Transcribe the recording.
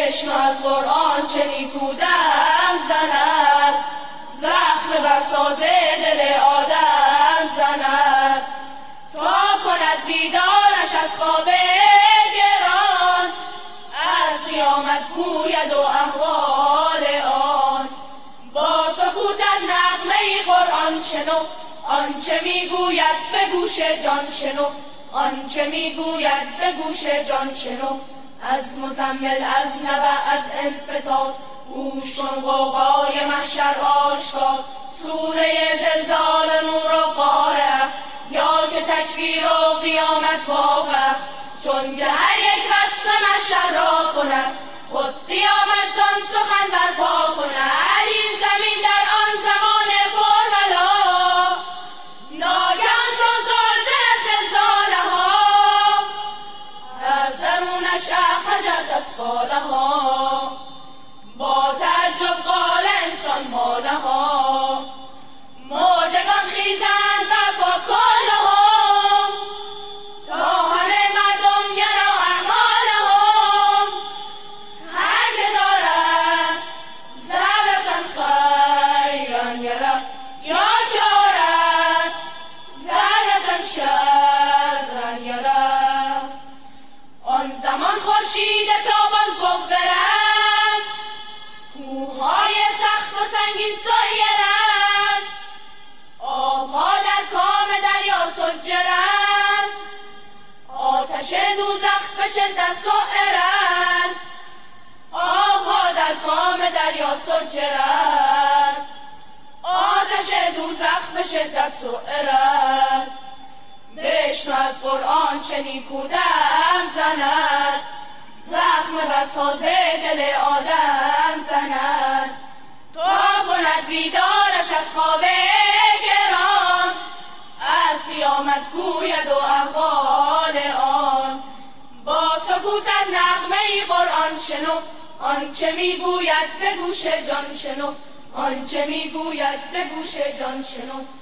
بشنو از قرآن چه نیکو دم زند، زخم بر ساز دل آدم زند، تا کند بیدارش از خواب گران، از قیامت گوید و احوال آن. با سکوتت نغمه قرآن شنو، آنچه میگوید به گوش جان شنو، آنچه میگوید به گوش جان شنو. از مزمل، از نبع، از انفطار، گوش کن غوغای محشر آشکار. سوره زلزال، نور و قارعه، یا که تکبیر و قیامت واقعه. چون که هر یک وصف محشر را کند، خود قیامت زان سخن برپا کند. این زمین در آن زمان کربلا، ناگهان چون زلزله زلزاله‌ها، از درونش اخرجت اثقالها. با تعجب قال انسان ما لها، مردگان خیزند برپا کلهم، تا همه مردم یرا اعمالهم. هر که دارد ذرة خیرا یره، یا که آرد ذرة شرا یره. آن زمان خورشید تابان کبرد، کوههای سخت و سنگین سیرند، آبها در کام دریا سجرند، آتش دوزخ به شدت سعرند، آبها در کام دریا سجرند، آتش دوزخ به شدت سعرند. بشنو از قرآن چه نیکو دم زند، زخم بر ساز دل آدم زند، تا کند بیدارش از خواب گران، از قیامت گوید و احوال آن. با سکوتت نغمه قرآن شنو، آنچه میگوید به گوش جان شنو، آنچه میگوید به گوش جان شنو.